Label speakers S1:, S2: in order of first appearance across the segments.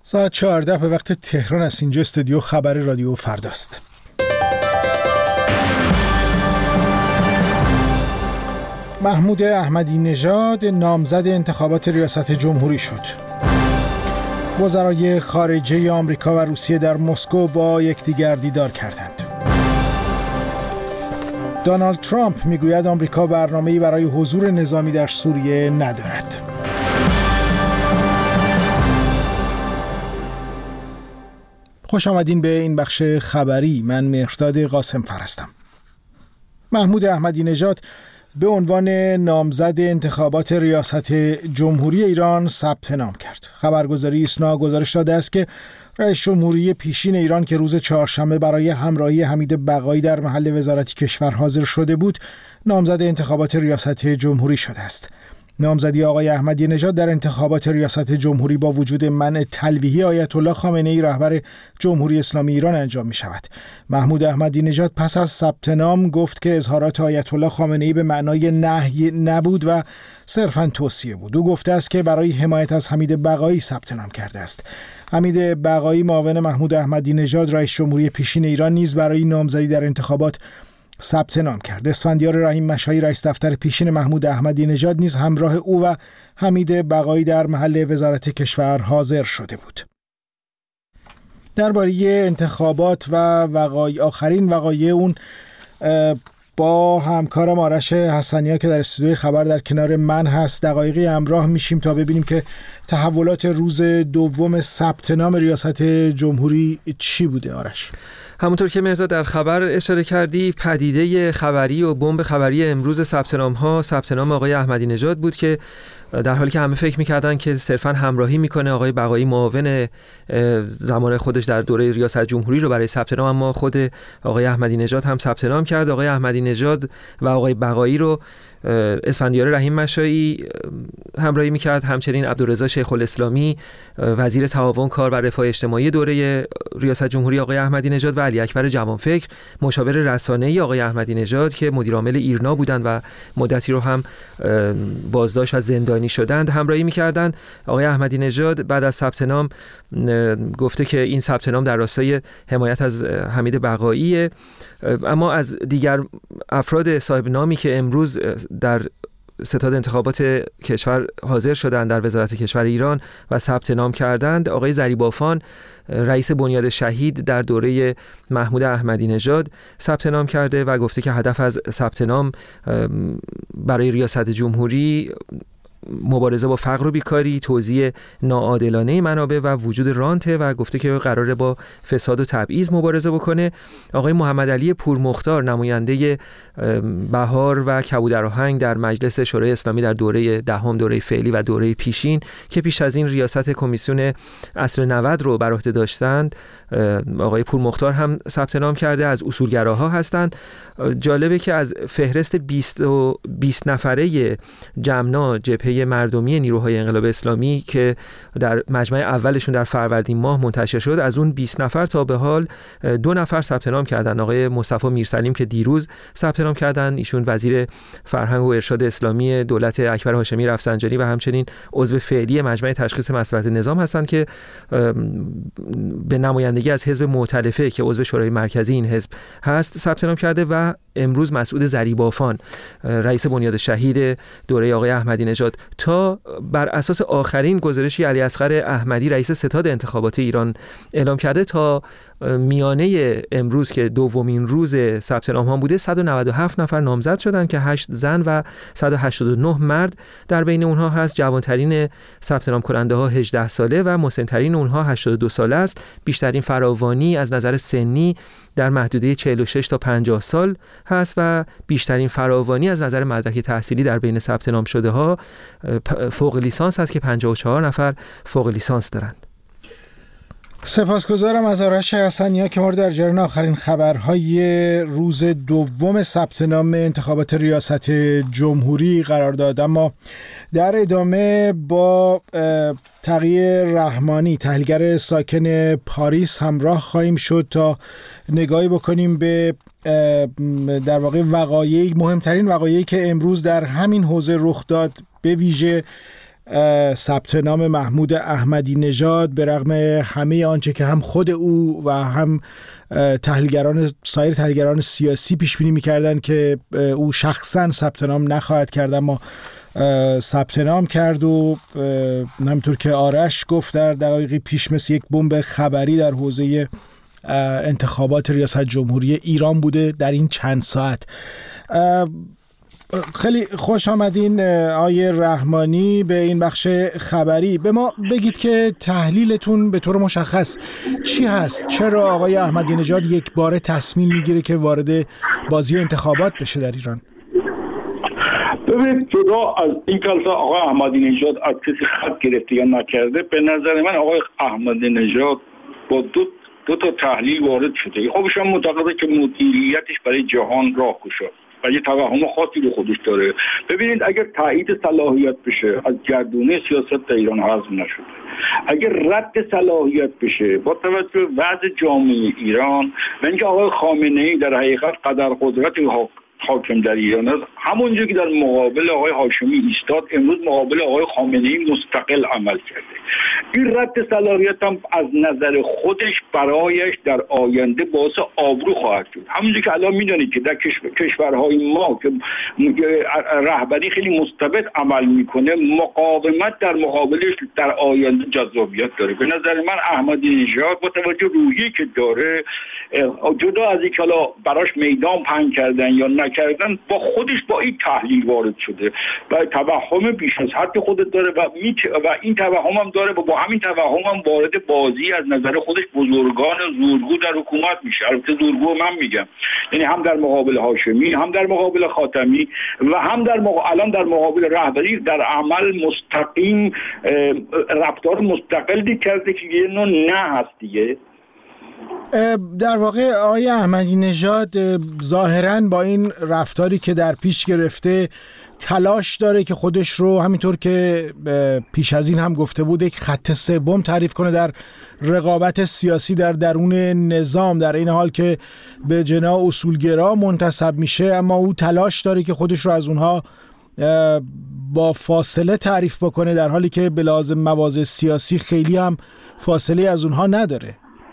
S1: ساعت 14 به وقت تهران است. اینجا استودیو خبر رادیو فرداست. محمود احمدی نژاد نامزد انتخابات ریاست جمهوری شد. وزرای خارجه آمریکا و روسیه در مسکو با یکدیگر دیدار کردند. دونالد ترامپ میگوید آمریکا برنامه‌ای برای حضور نظامی در سوریه ندارد. خوش آمدین به این بخش خبری. من مهرداد قاسم فر هستم. محمود احمدی نژاد به عنوان نامزد انتخابات ریاست جمهوری ایران ثبت نام کرد. خبرگزاری ایسنا گزارش داده است که رئیس جمهوری پیشین ایران که روز چهارشنبه برای همراهی حمید بقایی در محل وزارتی کشور حاضر شده بود، نامزد انتخابات ریاست جمهوری شده است. نامزدی آقای احمدی نژاد در انتخابات ریاست جمهوری با وجود منع تلویحی آیت الله خامنه ای رهبر جمهوری اسلامی ایران انجام می شود. محمود احمدی نژاد پس از ثبت نام گفت که اظهارات آیت الله خامنه ای به معنای نهی نبود و صرفاً توصیه بود. او گفته است که برای حمایت از حمید بقایی ثبت نام کرده است. حمید بقایی معاون محمود احمدی نژاد رئیس جمهوری پیشین ایران نیز برای نامزدی در انتخابات ثبت نام کرد. اسفندیار رحیم مشایی رئیس دفتر پیشین محمود احمدی نژاد نیز همراه او و حمید بقایی در محل وزارت کشور حاضر شده بود. درباره انتخابات و آخرین وقایع اون با همکارم آرش حسنیا که در استودیوی خبر در کنار من هست دقایقی همراه میشیم تا ببینیم که تحولات روز دوم ثبت نام ریاست جمهوری چی بوده. آرش،
S2: همونطور که مهرداد در خبر اشاره کردی، پدیده خبری و بمب خبری امروز ثبت نام آقای احمدی نژاد بود که در حالی که همه فکر می‌کردن که صرفاً همراهی میکنه آقای بقایی معاون زمان خودش در دوره ریاست جمهوری رو برای ثبت نام، اما خود آقای احمدی نژاد هم ثبت نام کرد. آقای احمدی نژاد و آقای بقایی رو اسفندیار رحیم مشایی همراهی میکرد، همچنین عبدالرضا شیخ الاسلامی وزیر تعاون کار و رفاه اجتماعی دوره ریاست جمهوری آقای احمدی نژاد و علی اکبر جوانفکر مشاور رسانه‌ای آقای احمدی نژاد که مدیر عامل ایرنا بودند و مدتی رو هم بازداشت و زندانی شدند همراهی میکردند. آقای احمدی نژاد بعد از ثبت نام گفته که این ثبت نام در راستای حمایت از حمید بقاییه، اما از دیگر افراد صاحب نامی که امروز در ستاد انتخابات کشور حاضر شدند در وزارت کشور ایران و ثبت نام کردند، آقای ذریبافان رئیس بنیاد شهید در دوره محمود احمدی نژاد ثبت نام کرده و گفته که هدف از ثبت نام برای ریاست جمهوری مبارزه با فقر و بیکاری، توزیع ناعادلانه منابع و وجود رانت و گفته که قراره با فساد و تبعیض مبارزه بکنه. آقای محمد علی پورمختار نماینده بهار و کبودرآهنگ در مجلس شورای اسلامی در دوره دهم، دوره فعلی و دوره پیشین که پیش از این ریاست کمیسیون عصر 90 رو بر عهده داشتند، آقای پورمختار هم ثبت نام کرده، از اصولگراها هستند. جالبه که از فهرست 20 نفره جمنا جبهه مردمی نیروهای انقلاب اسلامی که در مجمع اولشون در فروردین ماه منتشر شد، از اون 20 نفر تا به حال 2 نفر ثبت نام کردن. آقای مصطفی میرسلیم که دیروز ثبت نام کردن، ایشون وزیر فرهنگ و ارشاد اسلامی دولت اکبر هاشمی رفسنجانی و همچنین عضو فعلی مجمع تشخیص مصلحت نظام هستند که به نمایندگی از حزب مؤتلفه که عضو شورای مرکزی این حزب هست ثبت نام کرده و امروز مسعود ذریبافان رئیس بنیاد شهید دوره آقای احمدی نژاد تا بر اساس آخرین گزارشی علی اصغر احمدی رئیس ستاد انتخابات ایران اعلام کرده تا میانه امروز که دومین روز ثبت نام ها بوده 197 نفر نامزد شدن که 8 زن و 189 مرد در بین اونها هست. جوانترین ثبت نام کننده ها 18 ساله و مسن‌ترین اونها 82 ساله است. بیشترین فراوانی از نظر سنی در محدوده 46 تا 50 سال هست و بیشترین فراوانی از نظر مدرک تحصیلی در بین ثبت نام شده ها فوق لیسانس هست که 54 نفر فوق لیسانس دارند.
S1: سپاسگزارم از آرش حسنیا که ما در جریان آخرین خبرهای روز دوم ثبت نام انتخابات ریاست جمهوری قرار داد. اما در ادامه با تقی رحمانی تحلیلگر ساکن پاریس همراه خواهیم شد تا نگاهی بکنیم به در واقع مهمترین وقایعی که امروز در همین حوزه رخ داد، به ویژه ثبت نام محمود احمدی نژاد به رغم همه آنچه که هم خود او و هم سایر تحلیلگران سیاسی پیش بینی می‌کردند که او شخصاً ثبت نام نخواهد کرد، اما ثبت نام کرد و همونطور که آرش گفت در دقایقی پیش مثل یک بمب خبری در حوزه انتخابات ریاست جمهوری ایران بوده در این چند ساعت. خیلی خوش آمدین آقای رحمانی به این بخش خبری. به ما بگید که تحلیلتون به طور مشخص چی هست؟ چرا آقای احمدی نژاد یک باره تصمیم میگیره که وارد بازی انتخابات بشه در ایران؟
S3: ببینید، جدا از این که آقای احمدی نژاد از کسی خط گرفته یا نکرده، به نظر من آقای احمدی نژاد با دو تا تحلیل وارد شده. خودش هم معتقده که مدیریتش برای جهان راه گشاده و یه توهم خاصی رو خودش داره. ببینید، اگر تایید صلاحیت بشه از گردونه سیاست در ایران حذف نشده، اگر رد صلاحیت بشه با توجه به وضع جامعه ایران و اینکه آقای خامنه‌ای در حقیقت قدر قدرت حاکم در ایران است، همونجوری که در مقابل آقای هاشمی ایستاد، امروز مقابل آقای خامنه‌ای مستقل عمل کرده. این رد صلاحیت هم از نظر خودش برایش در آینده باعث آبرو خواهد شد. همونجوری که الان میدونید که در کشورهای ما که رهبری خیلی مستبد عمل میکنه، مقاومت در مقابلش در آینده جذابیت داره. به نظر من احمدی نژاد با توجه روحی که داره، جدا از اینکه حالا براش میدان پهن کردن یا نکردن، با خودش با این تحلیل وارد شده و توهم بیش از حد خودت داره و این توهم هم داره و با همین توهم هم وارد بازی از نظر خودش بزرگان زورگو در حکومت میشه. البته زورگو من میگم، یعنی هم در مقابل هاشمی، هم در مقابل خاتمی و هم الان در مقابل رهبری در عمل مستقیم رفتار مستقلی کرده که یه نوع نه هست دیگه.
S1: در واقع آقای احمدی نژاد ظاهراً با این رفتاری که در پیش گرفته تلاش داره که خودش رو همینطور که پیش از این هم گفته بود یک خط سوم تعریف کنه در رقابت سیاسی در درون نظام، در این حال که به جناح اصولگرا منتسب میشه، اما او تلاش داره که خودش رو از اونها با فاصله تعریف بکنه، در حالی که به لازم مواضع سیاسی خیلی هم فاصله از اونها نداره.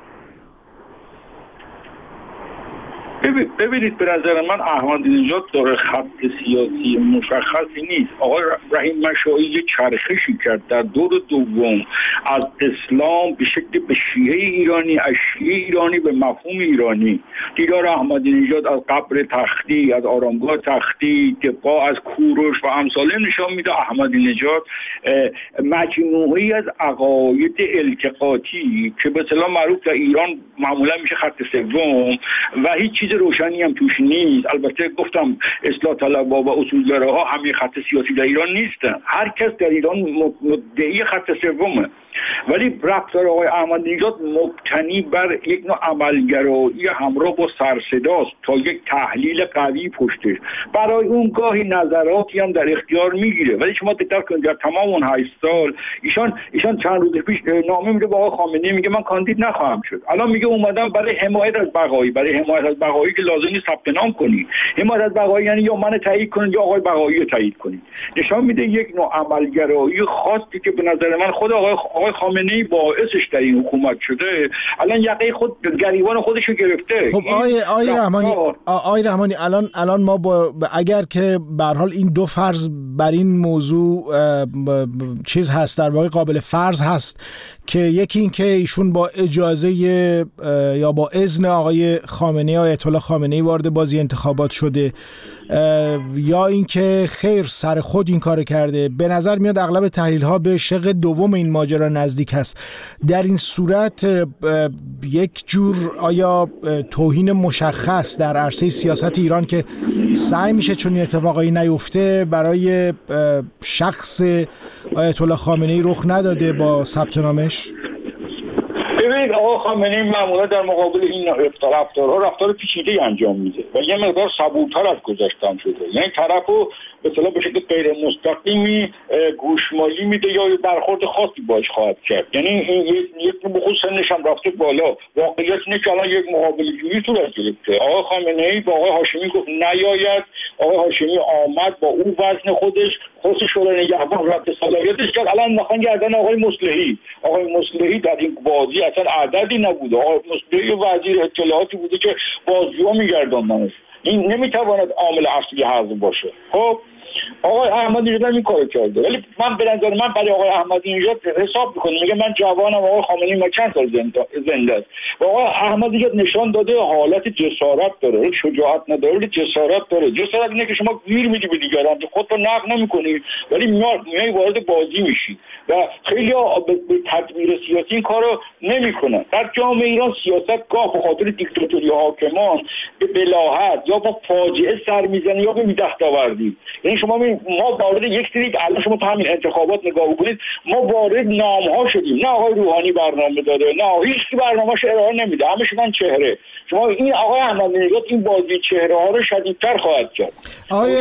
S3: ببینید، به نظر من احمدی نژاد داره خط سیاسی مشخصی نیست. آقای رحیم مشایی یه چرخشی کرد در دور دوم از اسلام به شکل به شیعه ایرانی، از شیعه ایرانی به مفهوم ایرانی. دیدار احمدی نژاد از قبر تختی، از آرامگاه تختی، دفاع از کوروش و امثاله نشان میده احمدی نژاد مجموعه‌ای از عقاید التقاطی که به اصطلاح معروف در ایران معمولا میشه خط سوم و هیچ چیز روشنی هم توش نیست. البته گفتم اصلاح طلبها و اصولگراها همین خط سیاسی در ایران نیستن، هر کس در ایران مدعی خط سومه، ولی رفتار آقای احمدی نژاد مبتنی بر یک نوع عملگرایی همراه با سرصداست تا یک تحلیل قوی پشتش. برای اون گاهی نظراتی هم در اختیار میگیره، ولی شما دقت کنید در تمام اون 8 سال ایشان چند روز پیش نامه میده با آقای خامنه‌ای، میگه من کاندید نخواهم شد. الان میگه اومدم برای حمایت از بقایی که لازم نیست ثبت نام کنی. حمایت از بقایی یعنی یا من تایید کنید یا آقای بقایی رو تایید کنید. نشان میده یک نوع عملگرایی خاصی که به نظر من خود آقای خامنه‌ای باعثش در این حکومت شده. الان یقه خود گریبان خودش رو گرفته.
S1: خب آقای رحمانی الان ما اگر که به هر حال این دو فرض بر این موضوع چیز هست، در واقع قابل فرض هست که یکی این که ایشون با اجازه یا با اذن آقای خامنه‌ای، آیت الله خامنه‌ای وارد بازی انتخابات شده، یا اینکه خیر سر خود این کار کرده، به نظر میاد اغلب تحلیل ها به شق دوم این ماجرا نزدیک هست. در این صورت یک جور آیا توهین مشخص در عرصه سیاست ایران که سعی میشه چون این اتفاقایی نیفته برای شخص آیت الله خامنه‌ای رخ نداده با ثبت نامش؟
S3: ببینید، آقا خامنه‌ای معمولا در مقابل این رفتارها رفتار پیچیده‌ای انجام میده و یه مقدار صبورتر از گذشتن شده. یعنی طرفو به اصطلاح به شکل غیر مستقیمی گوشمالی میده یا برخورد خاصی باش خواهد کرد. یعنی این یک بخصوص سنش هم رفته بالا. واقعیت اینه که الان یک مقابله جویی صورت گرفته. آقای خامنه‌ای با آقای هاشمی گفت نیاید، آقای هاشمی آمد با اون وزن خودش شورای نگهبان رد صلاحیتش کرد. الان میخوان گردن آقای مصلحی در این بازی اصلا عددی نبوده. آقای مصلحی وزیر اطلاعاتی بوده که بازجوها میگرداندنش. این نمیتواند عامل اصلی حزب باشه. خب آقای احمدی نژاد این کارو کرده، ولی من به نظر من برای آقای احمدی نژاد حساب میکنه، میگه من جوانم، آقای خامنه‌ای ما چند سال زنده است. و آقای احمدی نژاد نشان داده حالت جسارت داره، شجاعت نداره، جسارت داره. جسارت اینه که شما گیر میدی به دیگران، خودت رو نقد نمیکنی ولی میای وارد بازی میشی و خیلی به تدبیر سیاسی این کارو نمیکنن. در جامعه ایران سیاست گاه به خاطر دیکتاتوری حاکمان به بلاهت یا با فاجعه سر میزنه یا به دستاوردی. یعنی ما وارد یک سری الان شما تو همین انتخابات نگاه بکنید، ما وارد نام‌ها شدیم. نه آقای روحانی برنامه داره، نه هیچ کی برنامه‌اش ارائه نمیده، همه شدن چهره. شما این آقای احمدی نژاد این بازی چهره‌ها رو شدیدتر خواهد کرد. آقای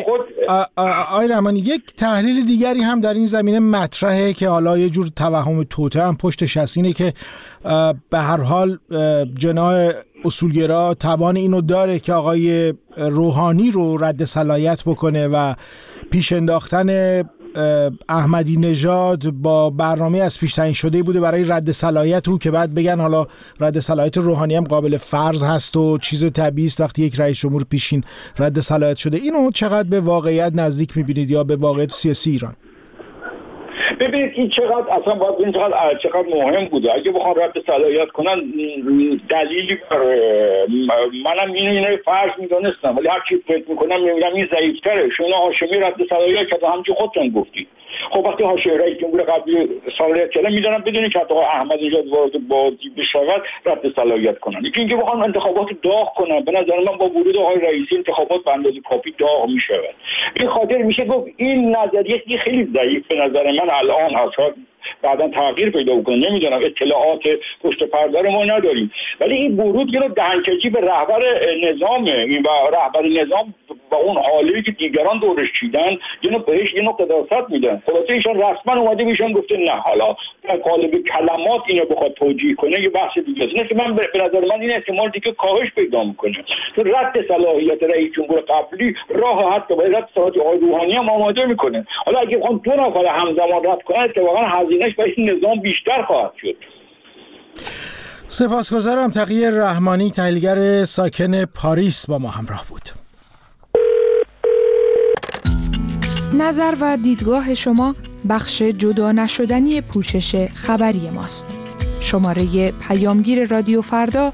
S1: رحمانی یک تحلیل دیگری هم در این زمینه مطرحه که حالا یه جور توهم توته هم پشتش هست، اینه که به هر حال جناح اصولگرا توان اینو داره که آقای روحانی رو رد صلاحیت بکنه و پیش انداختن احمدی نژاد با برنامه از پیش تعیین شده بوده برای رد صلاحیت او که بعد بگن حالا رد صلاحیت روحانی هم قابل فرض هست و چیز طبیعی است وقتی یک رئیس جمهور پیشین رد صلاحیت شده. اینو چقدر به واقعیت نزدیک می‌بینید یا به واقعیت سیاسی ایران؟
S3: ببینید این چقدر اصلا باید ببینید چقدر مهم بوده. اگه بخوان رد صلاحیت کنن دلیلی منم اینو فرض میدونستم، ولی هر چی فکر میکنم میگم این ضعیف‌تره. شما هاشمی رد صلاحیت کرد، همونجوری خودتون گفتید. خب وقتی هاشمی رئیس جمهور قبلی صلاحیت کرد میدونم بدونید که آقای احمدی نژاد وارد بازی بشود رد صلاحیت کنن. اینکه بخوان انتخابات داغ کنن، به نظر من با ورود آقای رئیسی انتخابات به اندازه کافی داغ میشود. این خاطر میشه گفت این نظریه خیلی ضعیف به نظر من الان هست، بعداً تغییر پیدا بکنه. نمیدونم، اطلاعات پشت پرده ما نداریم، ولی این ورود یه دهنکجی به رهبر نظامه و رهبر نظام با اون حالی که دیگران دورش چیدن بهش یه نوع قداست میدن. خلاصه ایشان رسما اومده میشن گفته نه، حالا در قالب کلمات اینو بخواد توجیه کنه یه بحث دیگه است. نه که من به نظر من این احتمال دیگه کاهش پیدا میکنه. تو رد صلاحیت رئیس جمهور قبلی راه حتی با رد صلاحیت آقای روحانی هم آماده میکنه. حالا اگه بخوام دو نفر همزمان رد کنن اتفاقا هزینه‌اش برای این نظام بیشتر خواهد شد.
S1: سپاسگزارم. تقی رحمانی، تحلیلگر ساکن پاریس، با ما همراه بود.
S4: نظر و دیدگاه شما بخش جدا نشدنی پوشش خبری ماست. شماره پیامگیر رادیو فردا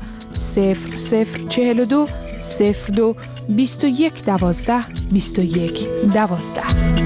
S4: 0042 02 21 12 21 12.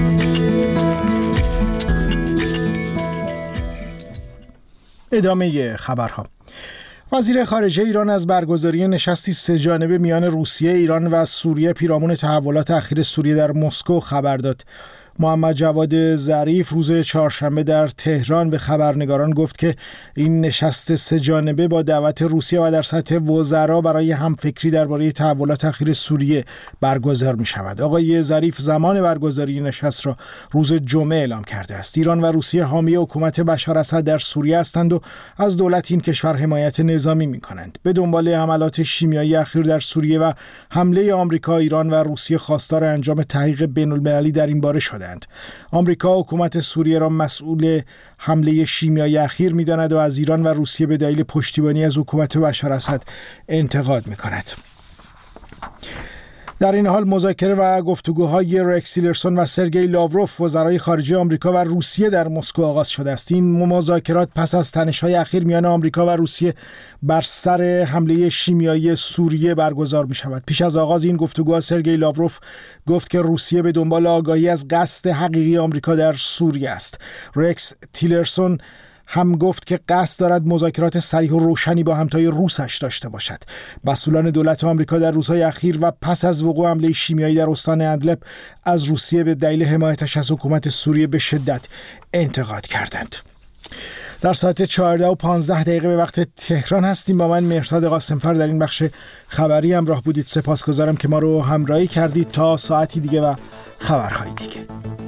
S1: ادامه خبرها. وزیر خارجه ایران از برگزاری نشستی سه‌جانبه میان روسیه، ایران و سوریه پیرامون تحولات اخیر سوریه در مسکو خبر داد. محمد جواد ظریف روز چهارشنبه در تهران به خبرنگاران گفت که این نشست سه‌جانبه با دعوت روسیه و در سطح وزرا برای همفکری درباره تحولات اخیر سوریه برگزار می شود. آقای ظریف زمان برگزاری نشست را روز جمعه اعلام کرده است. ایران و روسیه حامی حکومت بشار اسد در سوریه هستند و از دولت این کشور حمایت نظامی می کنند. به دنبال حملات شیمیایی اخیر در سوریه و حمله آمریکا، ایران و روسیه خواستار انجام تحقیق بین‌المللی در این باره شدند. آمریکا حکومت سوریه را مسئول حمله شیمیایی اخیر می‌داند و از ایران و روسیه به دلیل پشتیبانی از حکومت بشار اسد انتقاد می‌کند. در این حال مذاکره و گفتگوهای رکس تیلرسون و سرگئی لاوروف وزرای خارجه آمریکا و روسیه در مسکو آغاز شده است. این مذاکرات پس از تنش‌های اخیر میان آمریکا و روسیه بر سر حمله شیمیایی سوریه برگزار می‌شود. پیش از آغاز این گفتگوها سرگئی لاوروف گفت که روسیه به دنبال آگاهی از قصد حقیقی آمریکا در سوریه است. رکس تیلرسون هم گفت که قصد دارد مذاکرات صریح و روشنی با همتای روسش داشته باشد. مسئولان دولت آمریکا در روزهای اخیر و پس از وقوع حمله شیمیایی در استان ادلب از روسیه به دلیل حمایتش از حکومت سوریه به شدت انتقاد کردند. در ساعت 14:15 به وقت تهران هستیم. با من مهرداد قاسمفر در این بخش خبری همراه بودید. سپاسگزارم که ما رو همراهی کردید. تا ساعتی دیگه و خبرهای دیگه.